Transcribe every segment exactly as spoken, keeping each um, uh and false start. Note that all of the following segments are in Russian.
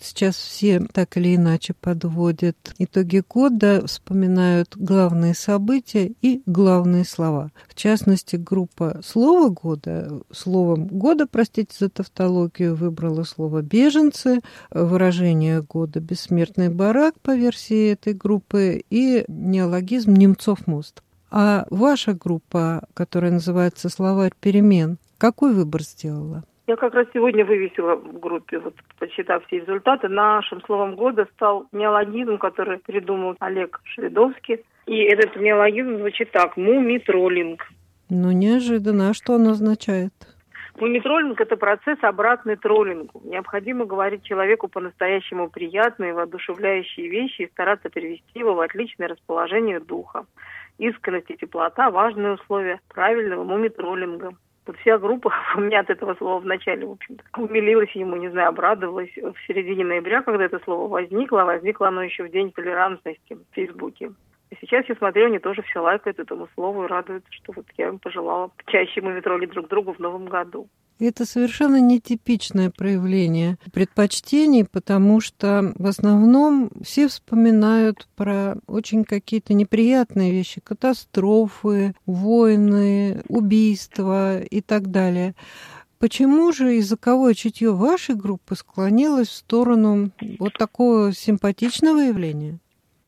Сейчас все так или иначе подводят итоги года, вспоминают главные события и главные слова. В частности, группа «Слово года», словом года, простите за тавтологию, выбрала слово «беженцы», выражение года «бессмертный барак» по версии этой группы и неологизм «Немцов мост». А ваша группа, которая называется «Словарь перемен», какой выбор сделала? Я как раз сегодня вывесила в группе, вот почитав все результаты, нашим словом года стал неологизм, который придумал Олег Шведовский. И этот неологизм звучит так: мумитроллинг. Ну, неожиданно. А что он означает? Мумитроллинг – это процесс, обратный троллингу. Необходимо говорить человеку по-настоящему приятные, воодушевляющие вещи и стараться перевести его в отличное расположение духа. Искренность и теплота – важные условия правильного мумитроллинга. Вот вся группа у меня от этого слова вначале, в общем-то, умилилась ему, не знаю, обрадовалась. В середине ноября, когда это слово возникло, возникло оно еще в День толерантности в Фейсбуке. И сейчас я смотрю, они тоже все лайкают этому слову и радуются, что вот я им пожелала чаще мумитролить друг другу в новом году. Это совершенно нетипичное проявление предпочтений, потому что в основном все вспоминают про очень какие-то неприятные вещи, катастрофы, войны, убийства и так далее. Почему же языковое чутье вашей группы склонилось в сторону вот такого симпатичного явления?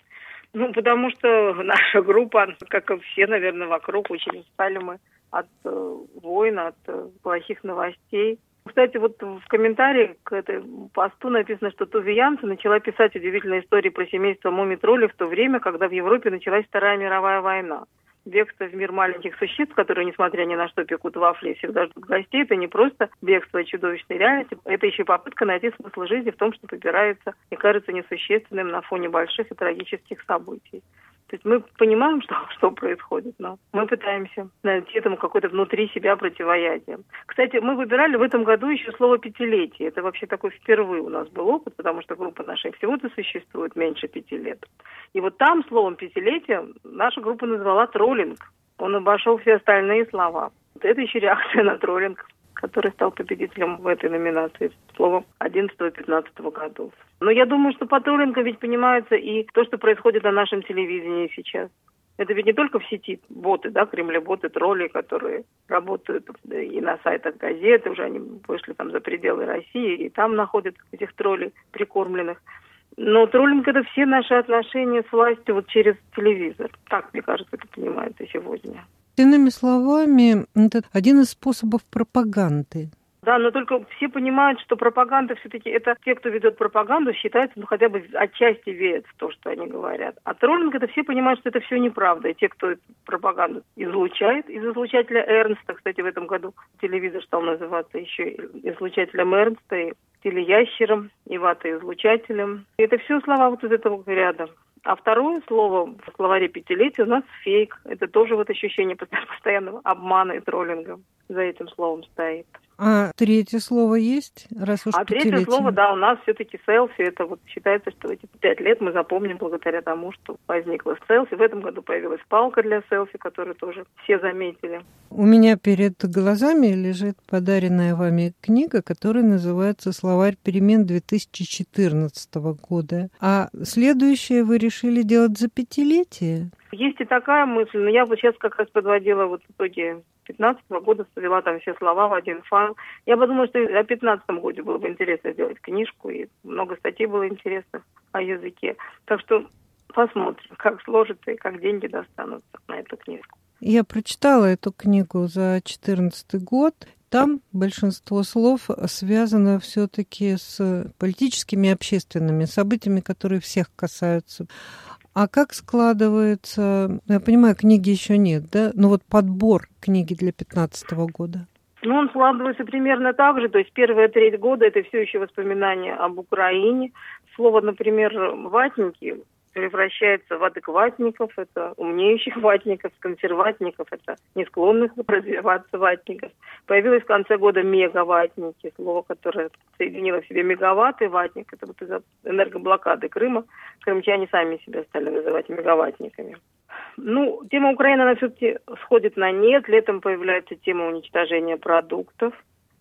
Ну, потому что наша группа, как и все, наверное, вокруг, очень устали мы от э, войн, от э, плохих новостей. Кстати, вот в комментарии к этой посту написано, что Туве Янце начала писать удивительные истории про семейство мумитроллей в то время, когда в Европе началась Вторая мировая война. Бегство в мир маленьких существ, которые, несмотря ни на что, пекут вафли и всегда ждут гостей, это не просто бегство от чудовищной реальности, это еще и попытка найти смысл жизни в том, что побирается и кажется несущественным на фоне больших и трагических событий. То есть мы понимаем, что, что происходит, но мы пытаемся найти этому какое-то внутри себя противоядие. Кстати, мы выбирали в этом году еще слово «пятилетие». Это вообще такой впервые у нас был опыт, потому что группа наша всего-то существует меньше пяти лет. И вот там словом «пятилетие» наша группа назвала троллинг. Он обошел все остальные слова. Вот это еще реакция на троллинг, который стал победителем в этой номинации словом одиннадцатого-пятнадцатого годов. Но я думаю, что по троллингам ведь понимается и то, что происходит на нашем телевидении сейчас. Это ведь не только в сети боты, да, кремлеботы, тролли, которые работают и на сайтах газет, уже они вышли там за пределы России, и там находят этих троллей прикормленных. Но троллинг – это все наши отношения с властью вот через телевизор. Так, мне кажется, это понимается сегодня. Иными словами, это один из способов пропаганды. Да, но только все понимают, что пропаганда все-таки это те, кто ведет пропаганду, считается, ну, хотя бы отчасти верят в то, что они говорят. А троллинг, это все понимают, что это все неправда. И те, кто пропаганду излучает из излучателя Эрнста, кстати, в этом году телевизор стал называться еще излучателем Эрнста, и телеящером, и ватоизлучателем. И это все слова вот из этого ряда. А второе слово в словаре пятилетия у нас фейк. Это тоже вот ощущение постоянного обмана и троллинга за этим словом стоит. А третье слово есть? Раз уж а пятилетие. Третье слово, да, у нас все-таки селфи. Это вот считается, что эти пять лет мы запомним благодаря тому, что возникло селфи. В этом году появилась палка для селфи, которую тоже все заметили. У меня перед глазами лежит подаренная вами книга, которая называется «Словарь перемен» две тысячи четырнадцатого года. А следующее вы решили делать за пятилетие? Есть и такая мысль, но я вот сейчас как раз подводила вот в итоге пятнадцатого года, свела там все слова в один файл. Я подумала, что о пятнадцатом году было бы интересно сделать книжку, и много статей было интересных о языке. Так что посмотрим, как сложится и как деньги достанутся на эту книжку. Я прочитала эту книгу за четырнадцатый год. Там большинство слов связано все-таки с политическими и общественными событиями, которые всех касаются. А как складывается, я понимаю, книги еще нет, да? Но вот подбор книги для пятнадцатого года. Ну, он складывается примерно так же. То есть первая треть года – это все еще воспоминания об Украине. Слово, например, «ватники» превращается в адекватников, это умнеющих ватников, консерватников, это не склонных развиваться ватников. Появилось в конце года мегаватники, слово, которое соединило в себе мегаватт и ватник. Это вот из-за энергоблокады Крыма. Крымчане сами себя стали называть мегаватниками. Ну, тема Украины, она все-таки сходит на нет. Летом появляется тема уничтожения продуктов,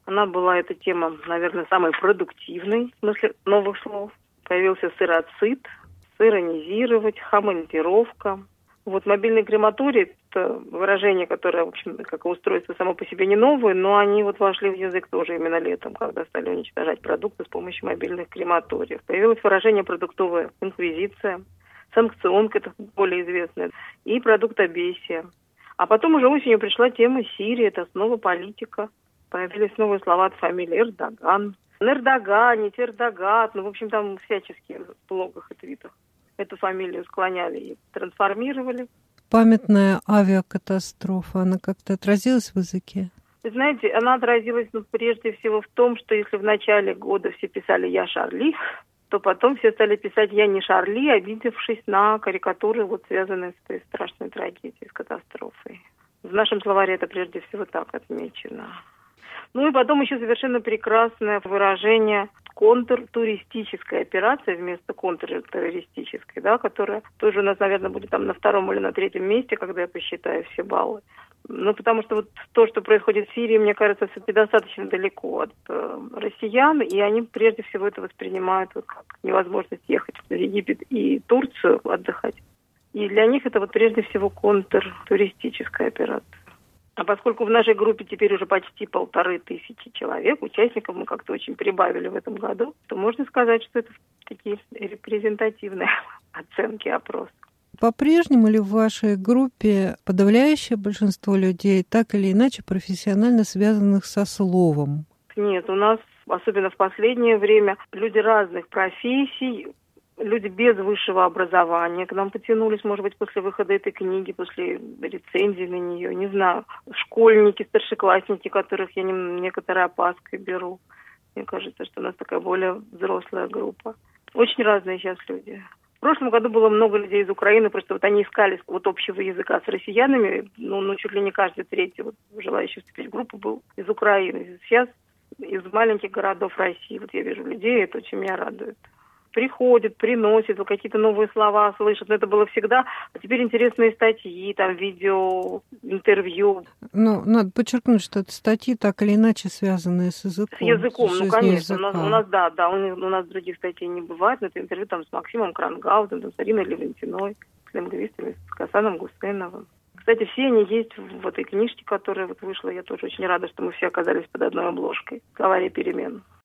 Она была, эта тема, наверное, самой продуктивной в смысле новых слов. Появился сыроцид, сиронизировать, хомонтировка. Вот мобильный крематорий – это выражение, которое, в общем, как устройство само по себе не новое, но они вот вошли в язык тоже именно летом, когда стали уничтожать продукты с помощью мобильных крематориев. Появилось выражение «продуктовая инквизиция», санкционка – это более известное, и продуктобесие. А потом уже осенью пришла тема Сирии, это снова политика. Появились новые слова от фамилии Эрдоган. Нердоганить, Эрдогат, ну, в общем, там всячески в блогах и твитах эту фамилию склоняли и трансформировали. Памятная авиакатастрофа, она как-то отразилась в языке? Вы знаете, она отразилась, ну, прежде всего в том, что если в начале года все писали «Я Шарли», то потом все стали писать «Я не Шарли», обидевшись на карикатуры, вот, связанные с этой страшной трагедией, с катастрофой. В нашем словаре это прежде всего так отмечено. Ну и потом еще совершенно прекрасное выражение «контртуристическая операция» вместо контртеррористической, да, которая тоже у нас, наверное, будет там на втором или на третьем месте, когда я посчитаю все баллы. Ну, потому что вот то, что происходит в Сирии, мне кажется, все-таки достаточно далеко от э, россиян, и они прежде всего это воспринимают вот как невозможность ехать в Египет и Турцию отдыхать. И для них это вот прежде всего контртуристическая операция. А поскольку в нашей группе теперь уже почти полторы тысячи человек, участников мы как-то очень прибавили в этом году, то можно сказать, что это такие репрезентативные оценки опроса. По-прежнему ли в вашей группе подавляющее большинство людей так или иначе профессионально связанных со словом? Нет, у нас, особенно в последнее время, люди разных профессий, люди без высшего образования к нам потянулись, может быть, после выхода этой книги, после рецензии на нее, не знаю. Школьники, старшеклассники, которых я не, некоторой опаской беру. Мне кажется, что у нас такая более взрослая группа. Очень разные сейчас люди. В прошлом году было много людей из Украины, просто вот они искали вот общего языка с россиянами, ну, ну чуть ли не каждый третий вот, желающий вступить в группу был из Украины. Сейчас из маленьких городов России. Вот я вижу людей, это очень меня радует. Приходят, приносят, вот какие-то новые слова слышат. Но это было всегда. А теперь интересные статьи, там видео, интервью. Ну, надо подчеркнуть, что это статьи так или иначе связанные с языком. С языком, с ну, конечно. У языка. нас, у нас, да, да, у, у нас других статей не бывает. Но это интервью там с Максимом Крангаузом, с Ариной Левентиной, с лингвистами, с Касаном Гусейновым. Кстати, все они есть в этой книжке, которая вот вышла. Я тоже очень рада, что мы все оказались под одной обложкой. «Словарь перемен».